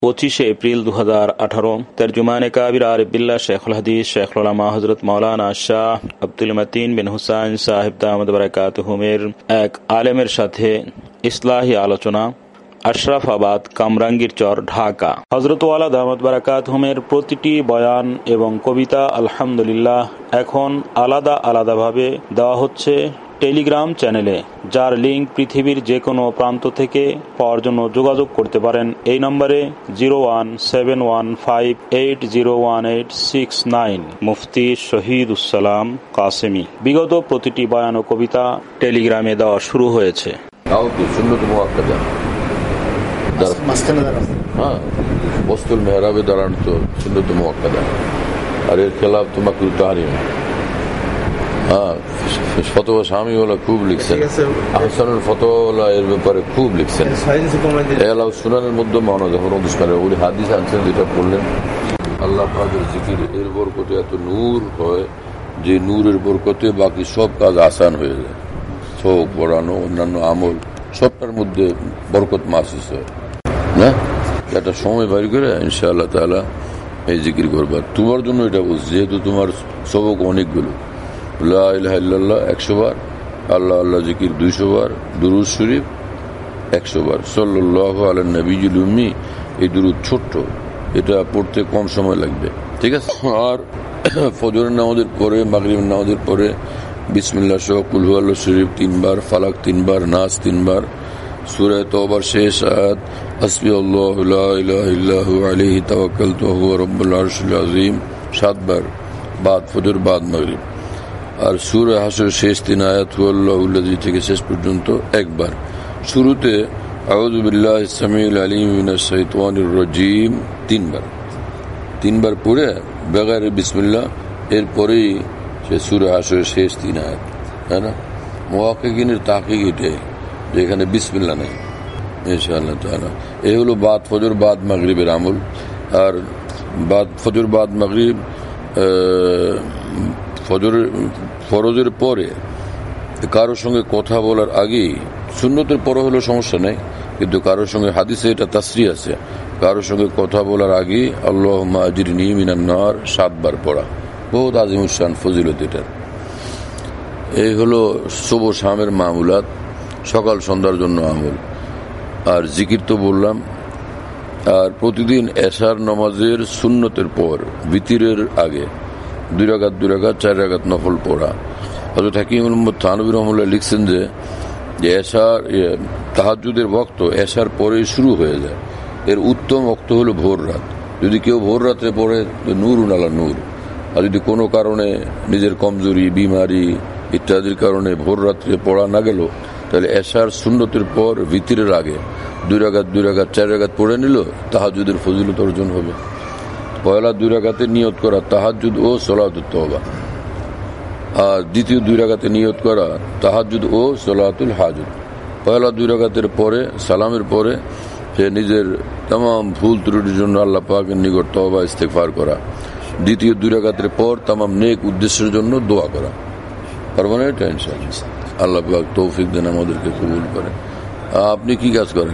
25 April 2018। তর্জমানে কাবির আরিফ বিল্লাহ শেখুল হাদিস শেখুল উলামা হযরত মাওলানা শাহ আব্দুল মতিন বিন হুসাইন সাহেব দামাদ বারাকাতুহুমের এক আলেমের সাথে ইসলাহি আলোচনা, আশরাফাবাদ, কামরাঙ্গীর চর, ঢাকা। হযরত ওয়ালা দামাদ বারাকাতুহুমের প্রতিটি বয়ান এবং কবিতা আলহামদুলিল্লাহ এখন আলাদা আলাদাভাবে দেওয়া হচ্ছে টেলিগ্রাম চ্যানেলে, যার লিঙ্ক পৃথিবীর যে কোনো প্রান্ত থেকে পাওয়ার জন্য যোগাযোগ করতে পারেন এই নম্বরে 0171580186 মুফতি শহীদুসালাম কাসেমি। বিগত প্রতিটি বয়ান ও কবিতা টেলিগ্রামে দেওয়া শুরু হয়েছে। বস্তুল মেহরাবে দাঁড়ান তো সুন্নত মুআক্কাদা, আর এর খেলাফ তো মাকরুহ তাহরিম। ফতোয়া শামিওয়ালা খুব লিখছেন, আহসানুল ফতোয়াওয়ালা এর ব্যাপারে খুব লিখছেন। সুনানের মধ্যে মানা যখন উনি হাদিস আনছেন, যেটা পড়লেন আল্লাহ পাকের জিকির, এর বরকতে এত নূর হয় যে নূরের বরকতে বাকি সব কাজ আসান হয়ে যায়। চোখ পড়ানো, অন্যান্য আমল সবটার মধ্যে বরকত মাহসুস হয় না। একটা সময় বাইর করে ইনশাআল্লাহ তাআলা এই জিকির করবার। তোমার জন্য এটা বলছি, যেহেতু তোমার সবক অনেকগুলো, লা ইলাহা ইল্লাল্লাহ 100 বার, আল্লাহ আল্লাহ জিকির 200 বার, দুরূদ শরীফ 100 বার, সাল্লাল্লাহু আলা নবিয়্যিল উম্মি, এই দুরূদ ছোট্ট, এটা পড়তে কম সময় লাগবে, ঠিক আছে। আর ফজরের নামাজের পরে, মাগরিবের নামাজের পরে বিসমিল্লাহ সহ কুল হুয়াল্লাহু শরীফ 3 বার, ফালাক 3 বার, নাস 3 বার, সূরা তওবার শেষ আয়াত হাসবিয়াল্লাহু লা ইলাহা ইল্লাহু আলাইহি তাওয়াক্কালতু ওয়া হুয়া রাব্বুল আরশিল আযীম 7 বার বাদ ফজর বাদ মাগরিব। আর সূরা হাসর শেষ 3 আয়াত হুয়াল্লাহুল্লাযী থেকে শেষ পর্যন্ত একবার। শুরুতে আউযু বিল্লাহিস সামিউল আলীম মিনাশ শাইতানির রাজীম 3 বার, 3 বার পড়ে বেগারে বিসমিল্লাহ, এরপরেই সে সূরা হাসরের শেষ 3 আয়াত, তাই না? মুহাক্কিকিনের তাহকিক এটাই, যেখানে বিসমিল্লাহ নেই ইনশাআল্লাহ তাআলা। এই হলো বাদ ফজর বাদ মাগরিবের আমল। আর বাদ ফজর বাদ মাগরিব ফরজের পরে কারোর সঙ্গে কথা বলার আগেই, সুন্নতের পরে হলো সমস্যা নেই, কিন্তু কারোর সঙ্গে হাদিসে এটা তাসরিহ আছে, কারোর সঙ্গে কথা বলার আগেই আল্লাহুম্মা আজরিনি মিনান নার 7 বার পড়া, বহুত আজিমুশ শান ফজিলত এটার। এই হলো শুভ শামের মামুলাত, সকাল সন্ধ্যার জন্য আমল। আর জিকির তো বললাম। আর প্রতিদিন এশার নামাজের সুন্নতের পর বিতিরের আগে 2 রাকাত 2 রাকাত 4 রাকাত নফল পড়া। হযরত হাকিমুল উম্মত থানভী রাহমাহুল্লাহ লিখছেন যে এশার তাহাজ্জুদের ওয়াক্ত এশার পরেই শুরু হয়ে যায়। এর উত্তম ওয়াক্ত হলো ভোর রাত। যদি কেউ ভোর রাত্রে পড়ে তো নূরুন আলা নূর। আর যদি কোনো কারণে নিজের কমজোরি, বিমারি ইত্যাদির কারণে ভোর রাত্রে পড়া না গেল, তাহলে এশার সুন্নতের পর বিতিরের আগে 2 রাকাত 2 রাকাত 4 রাকাত পড়ে নিল, তাহাজ্জুদের ফজিলত অর্জন হবে। পয়লা 2 রাকাতে নিয়ত করা তাহাজ্জুদ ও সলাতুত তওবা, আর দ্বিতীয় 2 রাকাতে নিয়ত করা তাহাজ্জুদ ও সলাতুল হাজত। পয়লা 2 রাকাতের পরে সালামের পরে সে নিজের तमाम ভুল ত্রুটির জন্য আল্লাহ পাকের নিকট তওবা ইস্তেগফার করা। দ্বিতীয় 2 রাকাতের পর तमाम নেক উদ্দেশ্যের জন্য দোয়া করা। পারবেন এটা ইনশাআল্লাহ? আল্লাহ পাক তৌফিক দেন, আমাদেরকে কবুল করেন। আপনি কি কাজ করেন?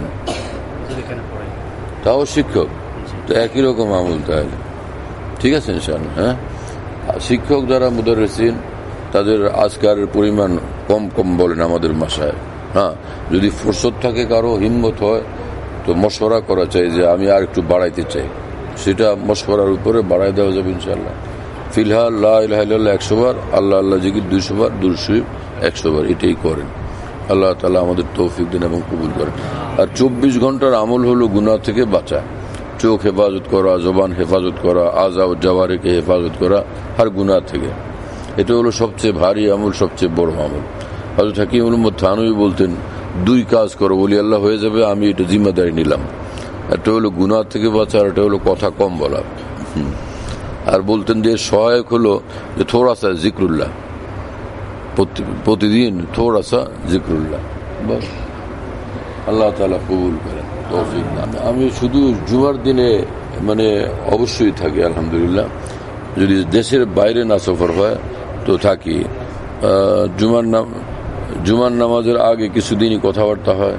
তাও শিক্ষক, তো একই রকম আমল তাহলে, ঠিক আছে ইনশাআল্লাহ। হ্যাঁ, শিক্ষক যারা মুদাররিসিন তাদের আজকারের পরিমাণ কম কম বলেন আমাদের ভাষায়। হ্যাঁ, যদি ফুরসত থাকে, কারো হিম্মত হয়, তো মশওয়ারা করা চাই যে আমি আর একটু বাড়াইতে চাই, সেটা মশওয়ারার উপরে বাড়াই দেওয়া যাবে ইনশাআল্লাহ। ফিলহাল লা ইলাহা ইল্লাল্লাহ 100 বার, আল্লাহ আল্লাহ জিকির 200 বার, দুরূদ শরীফ 100 বার, এটাই করেন। আল্লাহ তাআলা আমাদের তৌফিক দেন এবং কবুল করেন। আর 24 ঘন্টার আমল হলো গুনাহ থেকে বাঁচা, চোখ হেফাজত করা, জবান হেফাজত করা, আযা ও জাওয়ারিকে হেফাজত করা আর গুনাহ থেকে। এটা হলো সবচেয়ে ভারী আমল, সবচেয়ে বড় আমল। হযরত হাকিমুল উম্মত থানভী বলতেন, 2 কাজ করো বলি আল্লাহ হয়ে যাবে, আমি এটা জিম্মাদারি নিলাম। একটা হলো গুনাহ থেকে বাঁচা, আর এটা হলো কথা কম বলা। আর বলতেন যে সহায়ক হলো যে থোড়া সা জিক্রুল্লাহ, প্রতিদিন থোড়া সা জিক্রুল্লাহ। বাস, আল্লাহ তাআলা কবুল করেন, তৌফিক দান। আমি শুধু জুমার দিনে মানে অবশ্যই থাকি আলহামদুলিল্লাহ। যদি দেশের বাইরে না সফর হয় তো থাকি। জুমার নামাজের আগে কিছুদিনই কথাবার্তা হয়,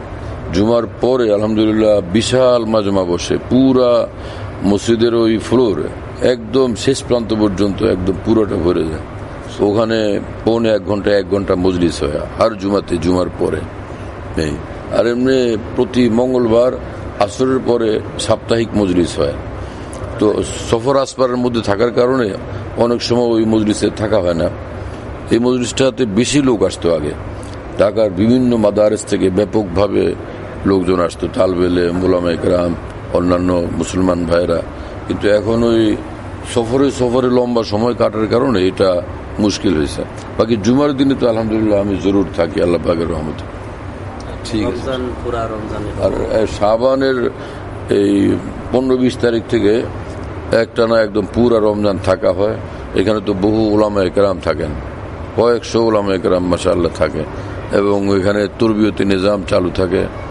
জুমার পরে আলহামদুলিল্লাহ বিশাল মাজমা বসে, পুরা মসজিদের ওই ফ্লোরে একদম শেষ প্রান্ত পর্যন্ত একদম পুরোটা ভরে যায়। ওখানে পৌনে 1 ঘন্টা মজলিস হয় আর জুমাতে, জুমার পরে নেই। আর এমনি প্রতি মঙ্গলবার আসরের পরে সাপ্তাহিক মজলিস হয়। তো সফর আসপারের মধ্যে থাকার কারণে অনেক সময় ওই মজলিসে থাকা হয় না। এই মজলিসটাতে বেশি লোক আসতো আগে, ঢাকার বিভিন্ন মাদারেস থেকে ব্যাপকভাবে লোকজন আসতো, তালবেলে, মোলামা ইকরাম, অন্যান্য মুসলমান ভাইরা। কিন্তু এখন ওই সফরে লম্বা সময় কাটার কারণে এটা মুশকিল হয়েছে। বাকি জুমার দিনে তো আলহামদুলিল্লাহ আমি জরুর থাকি আল্লাহ পাকের রহমতে। ঠিক আছে। আর শাবানের এই 15-20 তারিখ থেকে একটানা একদম পুরা রমজান থাকা হয়। এখানে তো বহু উলামা ইকরাম থাকেন, কয়েকশো উলামা ইকরাম মাশাআল্লাহ থাকে, এবং এখানে তরবিয়তি নিজাম চালু থাকে।